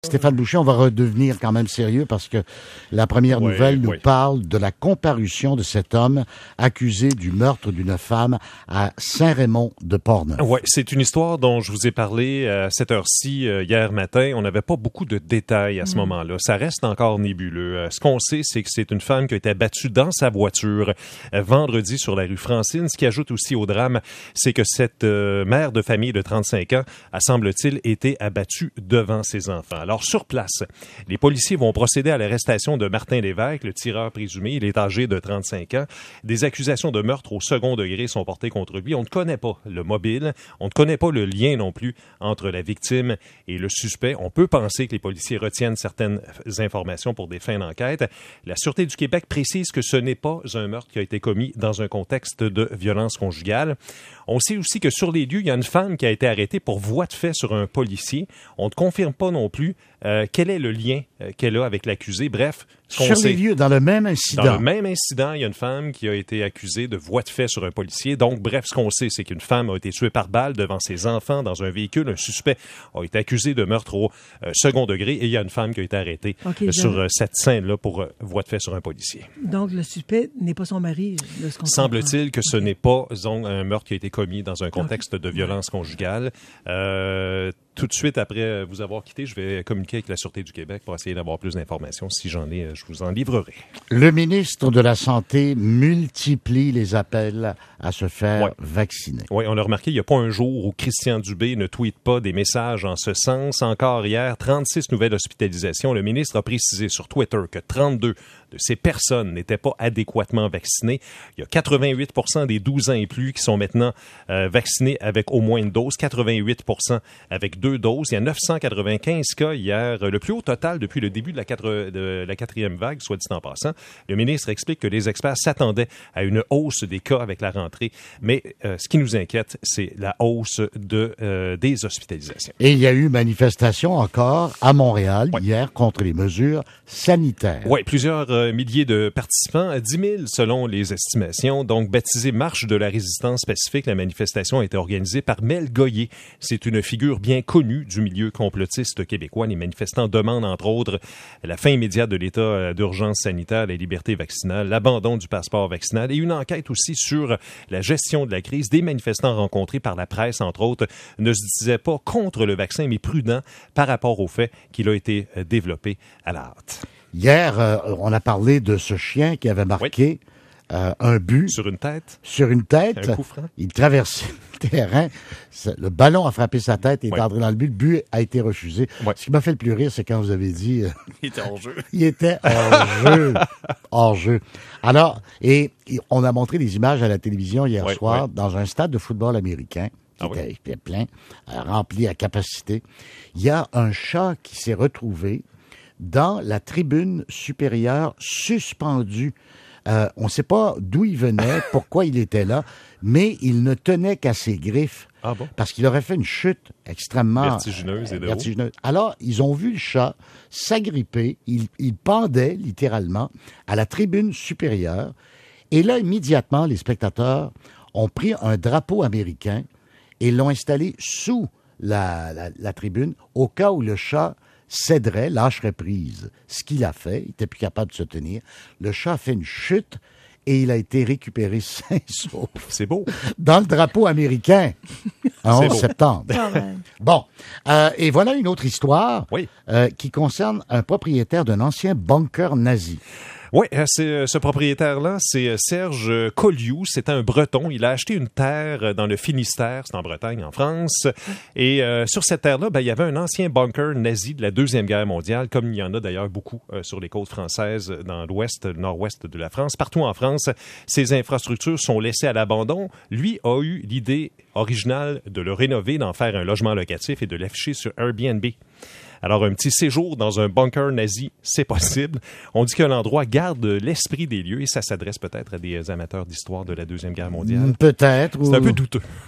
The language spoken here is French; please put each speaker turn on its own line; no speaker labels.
Stéphane Boucher, on va redevenir quand même sérieux parce que la première nouvelle nous parle de la comparution de cet homme accusé du meurtre d'une femme à Saint-Raymond-de-Portneuf.
Oui, c'est une histoire dont je vous ai parlé à cette heure-ci hier matin. On n'avait pas beaucoup de détails à ce moment-là. Ça reste encore nébuleux. Ce qu'on sait, c'est que c'est une femme qui a été abattue dans sa voiture vendredi sur la rue Francine. Ce qui ajoute aussi au drame, c'est que cette mère de famille de 35 ans a, semble-t-il, été abattue devant ses enfants. Alors, sur place, les policiers vont procéder à l'arrestation de Martin Lévesque, le tireur présumé. Il est âgé de 35 ans. Des accusations de meurtre au second degré sont portées contre lui. On ne connaît pas le mobile. On ne connaît pas le lien non plus entre la victime et le suspect. On peut penser que les policiers retiennent certaines informations pour des fins d'enquête. La Sûreté du Québec précise que ce n'est pas un meurtre qui a été commis dans un contexte de violence conjugale. On sait aussi que sur les lieux, il y a une femme qui a été arrêtée pour voie de fait sur un policier. On ne confirme pas non plus quel est le lien qu'elle a avec l'accusé. Bref,
sur les lieux, dans le même incident.
Dans le même incident, il y a une femme qui a été accusée de voie de fait sur un policier. Donc, bref, ce qu'on sait, c'est qu'une femme a été tuée par balle devant ses enfants dans un véhicule. Un suspect a été accusé de meurtre au second degré et il y a une femme qui a été arrêtée sur cette scène-là pour voie de fait sur un policier.
Donc, le suspect n'est pas son mari, de ce qu'on
semble-t-il que ce n'est pas un meurtre qui a été commis dans un contexte de violence conjugale. Tout de suite après vous avoir quitté, je vais communiquer avec la Sûreté du Québec pour essayer d'avoir plus d'informations. Si j'en ai, je vous en livrerai.
Le ministre de la Santé multiplie les appels à se faire vacciner.
Oui, on a remarqué, il n'y a pas un jour où Christian Dubé ne tweete pas des messages en ce sens. Encore hier, 36 nouvelles hospitalisations. Le ministre a précisé sur Twitter que 32 de ces personnes n'étaient pas adéquatement vaccinées. Il y a 88% des 12 ans et plus qui sont maintenant vaccinés avec au moins une dose, 88% avec 2 doses. Il y a 995 cas hier, le plus haut total depuis le début de la quatrième vague, soit dit en passant. Le ministre explique que les experts s'attendaient à une hausse des cas avec la rentrée, mais ce qui nous inquiète, c'est la hausse des hospitalisations.
Et il y a eu manifestation encore à Montréal hier contre les mesures sanitaires.
Oui, plusieurs milliers de participants, 10 000 selon les estimations. Donc, baptisée Marche de la résistance pacifique, la manifestation a été organisée par Mel Goyer. C'est une figure bien connue du milieu complotiste québécois. Les manifestants demandent, entre autres, la fin immédiate de l'état d'urgence sanitaire, la liberté vaccinale, l'abandon du passeport vaccinal et une enquête aussi sur la gestion de la crise. Des manifestants rencontrés par la presse, entre autres, ne se disaient pas contre le vaccin, mais prudents par rapport au fait qu'il a été développé à la hâte.
Hier, on a parlé de ce chien qui avait marqué un but.
Sur une tête.
Sur une tête.
Un coup franc.
Il traversait le terrain. Le ballon a frappé sa tête et est entré dans le but. Le but a été refusé. Ce qui m'a fait le plus rire, c'est quand vous avez dit...
il était hors jeu.
Il était hors jeu. Hors jeu. Alors, et on a montré des images à la télévision hier soir dans un stade de football américain. Qui était plein, rempli à capacité. Il y a un chat qui s'est retrouvé dans la tribune supérieure suspendu. On ne sait pas d'où il venait, pourquoi il était là, mais il ne tenait qu'à ses griffes.
Ah bon?
Parce qu'il aurait fait une chute extrêmement
vertigineuse et de haut.
Alors, ils ont vu le chat s'agripper, il pendait littéralement à la tribune supérieure. Et là, immédiatement, les spectateurs ont pris un drapeau américain et l'ont installé sous la tribune au cas où le chat céderait, lâcherait prise. Ce qu'il a fait, il n'était plus capable de se tenir. Le chat a fait une chute et il a été récupéré sain et sauf.
C'est beau.
Dans le drapeau américain, en 11 septembre. Bon, et voilà une autre histoire qui concerne un propriétaire d'un ancien bunker nazi.
Oui, ce propriétaire-là, c'est Serge Colliou. C'est un Breton. Il a acheté une terre dans le Finistère, c'est en Bretagne, en France. Et sur cette terre-là, il y avait un ancien bunker nazi de la Deuxième Guerre mondiale, comme il y en a d'ailleurs beaucoup sur les côtes françaises, dans l'ouest, le nord-ouest de la France. Partout en France, ces infrastructures sont laissées à l'abandon. Lui a eu l'idée originale de le rénover, d'en faire un logement locatif et de l'afficher sur Airbnb. Alors, un petit séjour dans un bunker nazi, c'est possible. On dit que l'endroit garde l'esprit des lieux et ça s'adresse peut-être à des amateurs d'histoire de la Deuxième Guerre mondiale.
Peut-être.
C'est un peu douteux.